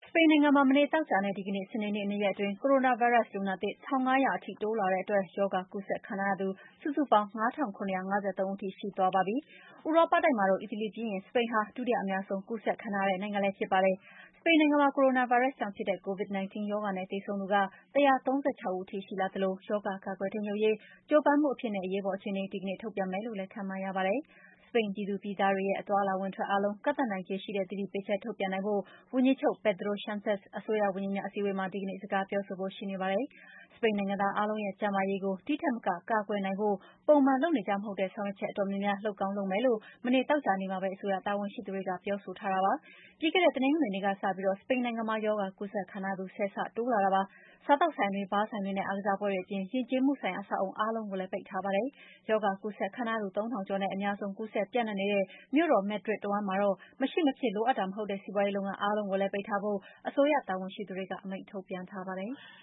ပိန်နိုင်ငံမှာ မနေ့သောကြာနဲ့ ဒီကနေ့ စနေနေ့ နှစ်ရက်အတွင်း ကိုရိုနာဗိုင်းရပ်စ်လူနာသစ် ၁,၅၀၀ ထိတိုးလာတဲ့အတွက် ရောဂါကူးစက်ခံထားရသူ စုစုပေါင်း ၅,၇၅၃ ဦးထိရှိသွားပါပြီ။ ဥရောပတိုက်မှာတော့ အီတလီပြီးရင် စပိန်ဟာ ဒုတိယအများဆုံး ကူးစက်ခံထားရတဲ့နိုင်ငံလည်းဖြစ်ပါတယ်။ စပိန်နိုင်ငံမှာ ကိုရိုနာဗိုင်းရပ်စ်ကြောင့်ဖြစ်တဲ့ COVID-19 ရောဂါနဲ့သေဆုံးသူ ၁၃၆ ဦးထိရှိလာသလို ရောဂါကာကွယ်ထိန်းချုပ်ရေး ကြိုးပမ်းမှုအဖြစ် အရေးပေါ်အခြေအနေ ဒီကနေ့ထုတ်ပြန်မယ်လို့လည်း ခန့်မှန်းရပါတယ်။ စပိန်ပြည်သူပြည်သားတွေရဲ့ အသွားအလာအဝင်အထွက်အားလုံး ကန့်သတ်နိုင်ခြေရှိတဲ့ သတိပေးချက်ထုတ်ပြန်နိုင်ဖို့ ဝန်ကြီးချုပ် Pedro Sanchez အစိုးရဝန်ကြီးများအစည်းအဝေးမှာ ဒီကနေ့ စကားပြောဆိုဖို့ရှိနေပါတယ်။ စပိန်နိုင်ငံသားအားလုံးရဲ့ ကျန်းမာရေးကို ဒီထက်မက ကာကွယ်နိုင်ဖို့ ပုံမှန်လုပ်နေကျမဟုတ်တဲ့ ဆောင်ရွက်ချက်အတော်များများ လုပ်ကောင်းလုပ်မယ်လို့ မနေ့သောကြာနေ့မှာပဲ အစိုးရတာဝန်ရှိသူတွေက ပြောဆိုထားတာပါ။ ပြီးခဲ့တဲ့ တနင်္ဂနွေနေ့ကစပြီး စပိန်နိုင်ငံမှာ ရောဂါကူးစက်ခံထားရသူ ၁၀ ဆတိုးလာတာပါ။ စားသောက်ဆိုင်တွေ၊ ဘားဆိုင်တွေနဲ့ အားကစားပွဲတွေအပြင် ယဉ်ကျေးမှုဆိုင်ရာ အဆောက်အအုံအားလုံးကိုလည်း ပိတ်ထားပါတယ်။ ရောဂါကူးစက်ခံထားရသူ ၃,၀၀၀ ကျော်နဲ့ အများဆုံး ကူးစက်ပျံ့နှံ့နေတဲ့ မြို့တော် Madrid တဝန်းမှာတော့ မရှိမဖြစ်လိုအပ်တာမဟုတ်တဲ့ စီးပွားရေးလုပ်ငန်းအားလုံးကိုလည်း ပိတ်ထားဖို့ အစိုးရတာဝန်ရှိသူတွေက အမိန့်ထုတ်ပြန်ထားပါတယ်။